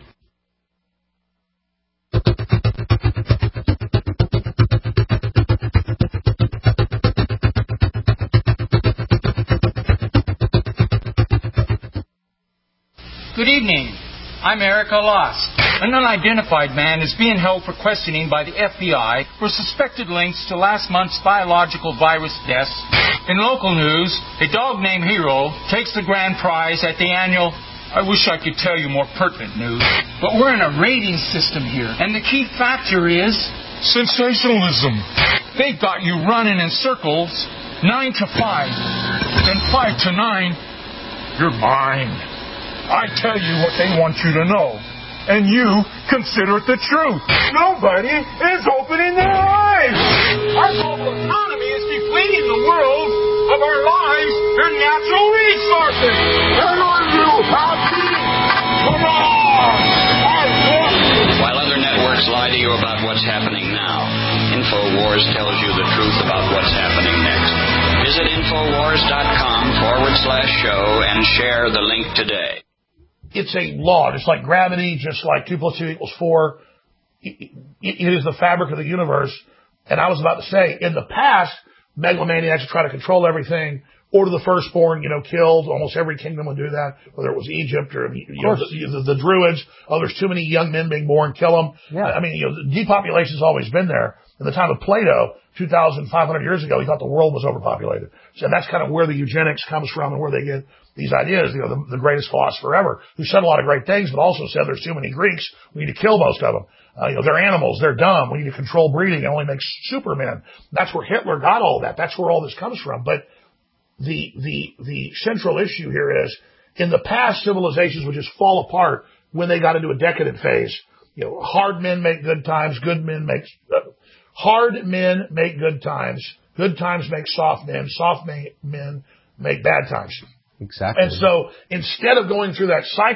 Good evening. I'm Erica Lost. An unidentified man is being held for questioning by the FBI for suspected links to last month's biological virus deaths. In local news, a dog named Hero takes the grand prize at the annual... I wish I could tell you more pertinent news, but we're in a rating system here, and the key factor is... sensationalism. They've got you running in circles, 9 to 5, then 5 to 9. You're mine. I tell you what they want you to know, and you consider it the truth. Nobody is opening their eyes. Our global economy is depleting the world of our lives and natural resources. And are you happy? Come on!
While other networks lie to you about what's happening now, InfoWars tells you the truth about what's happening next. Visit Infowars.com/show and share the link today.
It's a law, just like gravity, just like 2 + 2 = 4. It is the fabric of the universe. And I was about to say, in the past, megalomaniacs would try to control everything, order the firstborn, killed. Almost every kingdom would do that, whether it was Egypt or the Druids. Oh, there's too many young men being born, kill them. Yeah. I mean, depopulation's always been there. In the time of Plato, 2,500 years ago, he thought the world was overpopulated. So that's kind of where the eugenics comes from and where they get these ideas. The greatest philosopher ever, who said a lot of great things, but also said there's too many Greeks. We need to kill most of them. They're animals. They're dumb. We need to control breeding. It only makes supermen. That's where Hitler got all that. That's where all this comes from. But the central issue here is, in the past, civilizations would just fall apart when they got into a decadent phase. Hard men make good times. Hard men make good times. Good times make soft men. Soft men make bad times.
Exactly.
And so instead of going through that cycle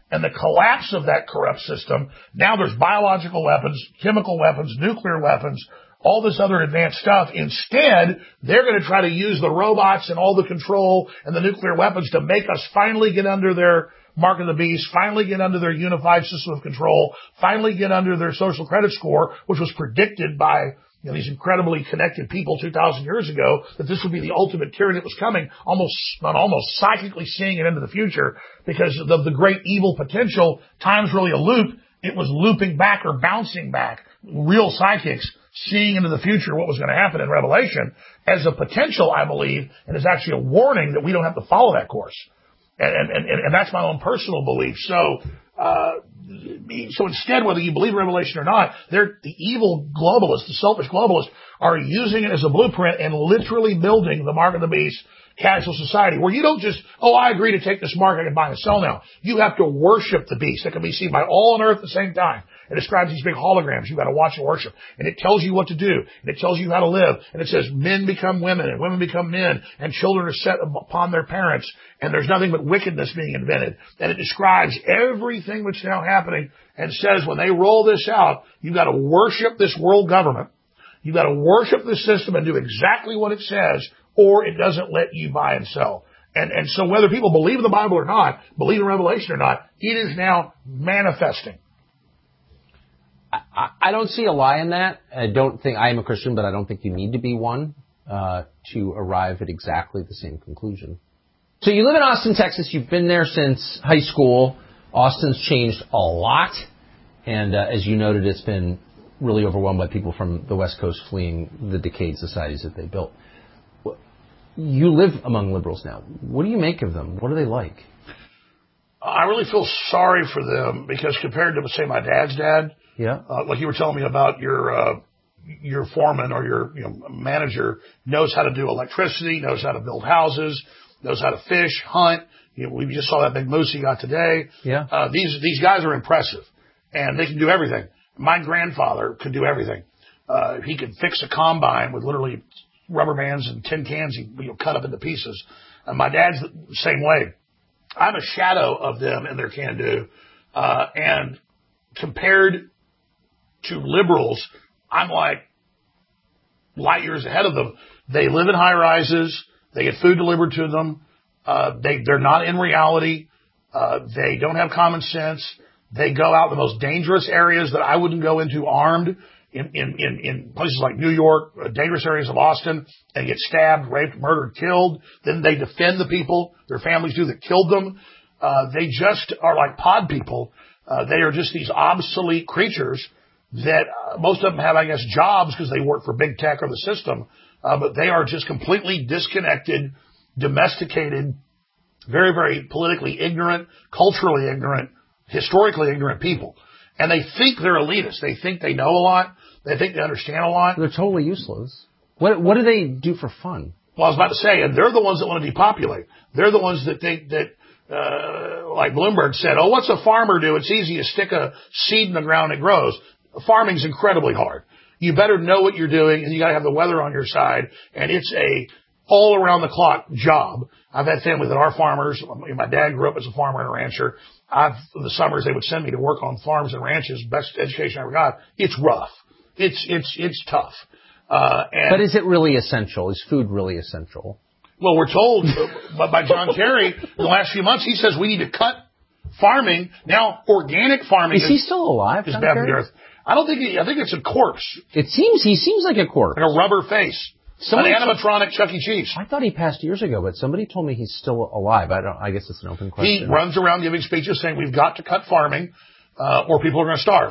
And the collapse of that corrupt system, now there's biological weapons, chemical weapons, nuclear weapons, all this other advanced stuff. Instead, they're going to try to use the robots and all the control and the nuclear weapons to make us finally get under their mark of the beast, finally get under their unified system of control, finally get under their social credit score, which was predicted by these incredibly connected people 2,000 years ago, that this would be the ultimate tyranny that was coming, not almost psychically seeing it into the future because of the great evil potential. Time's really a loop. It was looping back or bouncing back. Real psychics seeing into the future what was going to happen in Revelation as a potential, I believe, and is actually a warning that we don't have to follow that course. And that's my own personal belief. So instead, whether you believe in Revelation or not, the evil globalists, the selfish globalists, are using it as a blueprint and literally building the mark of the beast casual society where you don't just, I agree to take this mark, I can buy and sell now. You have to worship the beast that can be seen by all on earth at the same time. It describes these big holograms you've got to watch and worship. And it tells you what to do. And it tells you how to live. And it says men become women and women become men and children are set upon their parents. And there's nothing but wickedness being invented. And it describes everything that's now happening and says when they roll this out, you've got to worship this world government. You've got to worship this system and do exactly what it says, or it doesn't let you buy and sell. And so whether people believe in the Bible or not, believe in Revelation or not, it is now manifesting.
I don't see a lie in that. I am a Christian, but I don't think you need to be one to arrive at exactly the same conclusion. So you live in Austin, Texas. You've been there since high school. Austin's changed a lot. And as you noted, it's been really overwhelmed by people from the West Coast fleeing the decayed societies that they built. You live among liberals now. What do you make of them? What are they like?
I really feel sorry for them because compared to, say, my dad's dad, like you were telling me about your foreman or your manager knows how to do electricity, knows how to build houses, knows how to fish, hunt. We just saw that big moose he got today.
Yeah.
These guys are impressive, and they can do everything. My grandfather could do everything. He could fix a combine with literally rubber bands and tin cans he cut up into pieces. And my dad's the same way. I'm a shadow of them and their can-do. And compared to liberals, I'm like light years ahead of them. They live in high-rises. They get food delivered to them. They're not in reality. They don't have common sense. They go out in the most dangerous areas that I wouldn't go into armed. In places like New York, dangerous areas of Austin, they get stabbed, raped, murdered, killed. Then they defend the people their families do that killed them. They just are like pod people. They are just these obsolete creatures that most of them have, I guess, jobs because they work for big tech or the system. But they are just completely disconnected, domesticated, very, very politically ignorant, culturally ignorant, historically ignorant people. And they think they're elitist. They think they know a lot. They think they understand a lot.
They're totally useless. What do they do for fun?
Well, I was about to say, and they're the ones that want to depopulate. They're the ones that think that, like Bloomberg said, what's a farmer do? It's easy. You stick a seed in the ground, it grows. Farming's incredibly hard. You better know what you're doing, and you got to have the weather on your side. And it's a all around the clock job. I've had family that are farmers. My dad grew up as a farmer and a rancher. In the summers, they would send me to work on farms and ranches. Best education I ever got. It's rough. It's tough.
But is it really essential? Is food really essential?
Well, we're told by John Kerry in the last few months, he says we need to cut farming. Now, organic farming.
Is he still alive?
Is bad for the earth. I don't think I think it's a corpse.
He seems like a corpse.
Like a rubber face. An animatronic Chuck E. Cheese.
I thought he passed years ago, but somebody told me he's still alive. I guess it's an open question.
He runs around giving speeches saying we've got to cut farming, or people are going to starve.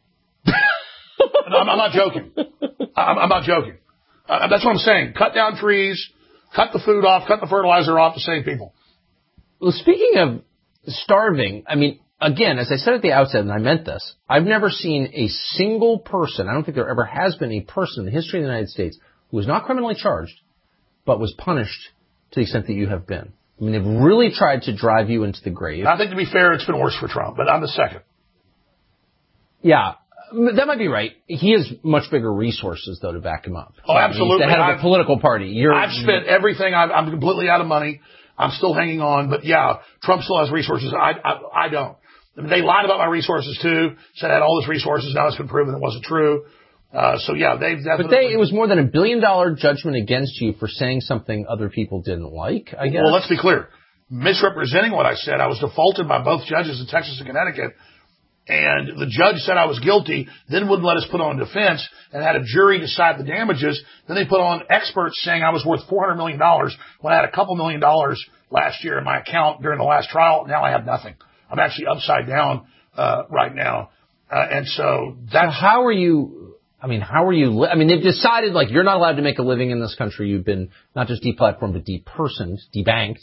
I'm not joking. I'm not joking. That's what I'm saying. Cut down trees, cut the food off, cut the fertilizer off to save people.
Well, speaking of starving, I mean, again, as I said at the outset, and I meant this, I've never seen a single person, I don't think there ever has been a person in the history of the United States who was not criminally charged, but was punished to the extent that you have been. I mean, they've really tried to drive you into the grave.
I think, to be fair, it's been worse for Trump, but I'm the second.
Yeah, that might be right. He has much bigger resources, though, to back him up.
Oh, absolutely.
He's the head of a political party.
I've spent everything. I'm completely out of money. I'm still hanging on. But, yeah, Trump still has resources. I don't. They lied about my resources too. Said I had all these resources. Now it's been proven it wasn't true. So yeah, they've definitely.
But it was more than $1 billion judgment against you for saying something other people didn't like, I guess.
Well, let's be clear. Misrepresenting what I said, I was defaulted by both judges in Texas and Connecticut. And the judge said I was guilty, then wouldn't let us put on defense, and had a jury decide the damages. Then they put on experts saying I was worth $400 million when I had a couple $1 million last year in my account during the last trial. Now I have nothing. I'm actually upside down right now. And so that's...
So how are you... they've decided, like, you're not allowed to make a living in this country. You've been not just deplatformed, but depersoned, debanked.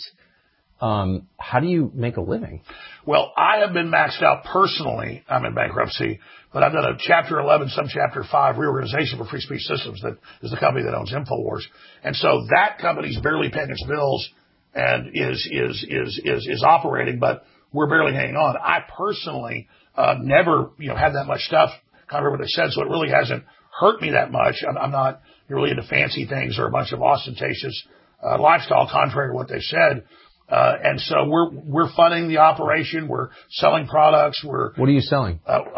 How do you make a living?
Well, I have been maxed out personally. I'm in bankruptcy, but I've done a Chapter 11, Subchapter 5 reorganization for Free Speech Systems that is the company that owns InfoWars. And so that company's barely paying its bills and is operating, but we're barely hanging on. I personally, never, had that much stuff, kind of what they said, so it really hasn't hurt me that much. I'm not really into fancy things or a bunch of ostentatious, lifestyle, contrary to what they said. And so we're funding the operation. We're selling products.
What are you selling?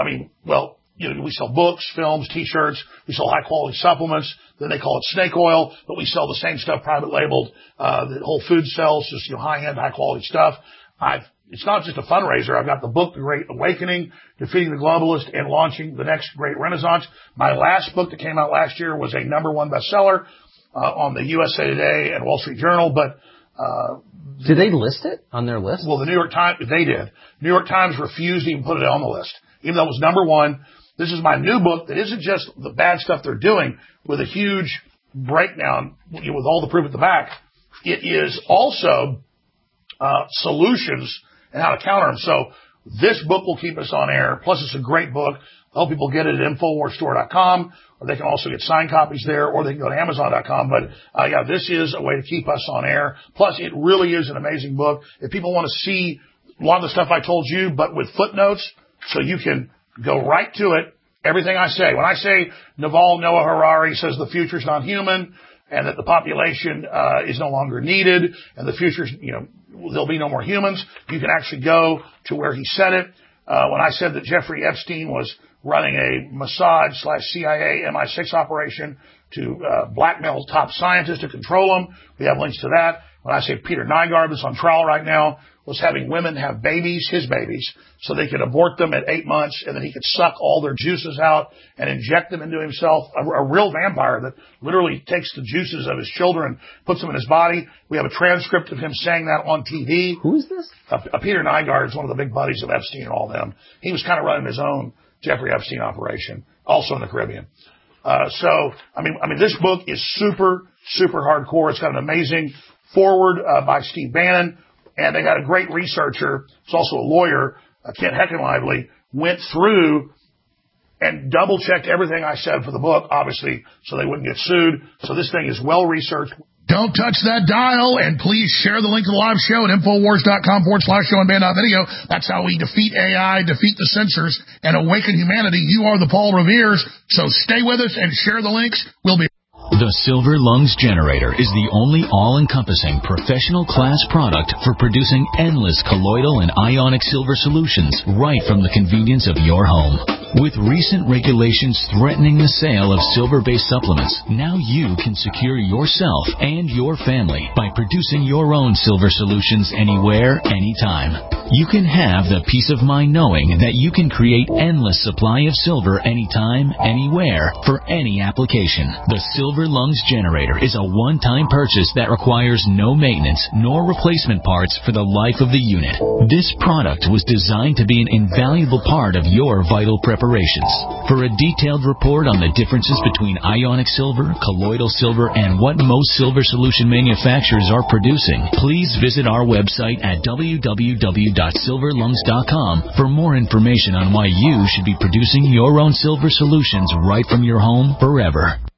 We sell books, films, T-shirts. We sell high quality supplements. Then they call it snake oil, but we sell the same stuff private labeled, that Whole Foods sells, just, high end, high quality stuff. It's not just a fundraiser. I've got the book, The Great Awakening, Defeating the Globalist, and Launching the Next Great Renaissance. My last book that came out last year was a #1 bestseller, on the USA Today and Wall Street Journal, but,
did they list it on their list?
Well, the New York Times, they did. New York Times refused to even put it on the list, even though it was #1. This is my new book that isn't just the bad stuff they're doing with a huge breakdown, with all the proof at the back. It is also, solutions and how to counter them. So this book will keep us on air. Plus, it's a great book. I hope people get it at InfoWarsStore.com, or they can also get signed copies there, or they can go to Amazon.com. But, this is a way to keep us on air. Plus, it really is an amazing book. If people want to see a lot of the stuff I told you, but with footnotes, so you can go right to it, everything I say. When I say Naval Noah Harari says the future's not human, and that the population is no longer needed, and the future's, there'll be no more humans, you can actually go to where he said it. When I said that Jeffrey Epstein was running a Mossad/CIA MI6 operation to blackmail top scientists to control them, we have links to that. When I say Peter Nygard, that's on trial right now, was having women have babies, his babies, so they could abort them at 8 months, and then he could suck all their juices out and inject them into himself, a real vampire that literally takes the juices of his children, puts them in his body. We have a transcript of him saying that on TV.
Who is this?
Peter Nygard is one of the big buddies of Epstein and all them. He was kind of running his own Jeffrey Epstein operation, also in the Caribbean. This book is super, super hardcore. It's got an amazing foreword by Steve Bannon. And they got a great researcher, who's also a lawyer, Kent Heckenlively, went through and double-checked everything I said for the book, obviously, so they wouldn't get sued. So this thing is well-researched.
Don't touch that dial, and please share the link to the live show at Infowars.com/show and band.video. That's how we defeat AI, defeat the censors, and awaken humanity. You are the Paul Revere's, so stay with us and share the links. We'll be...
The Silver Lungs Generator is the only all-encompassing professional class product for producing endless colloidal and ionic silver solutions right from the convenience of your home. With recent regulations threatening the sale of silver-based supplements, now you can secure yourself and your family by producing your own silver solutions anywhere, anytime. You can have the peace of mind knowing that you can create endless supply of silver anytime, anywhere, for any application. The Silver Lungs Generator is a one-time purchase that requires no maintenance nor replacement parts for the life of the unit. This product was designed to be an invaluable part of your vital preparations. For a detailed report on the differences between ionic silver, colloidal silver, and what most silver solution manufacturers are producing, please visit our website at www.silverlungs.com for more information on why you should be producing your own silver solutions right from your home forever.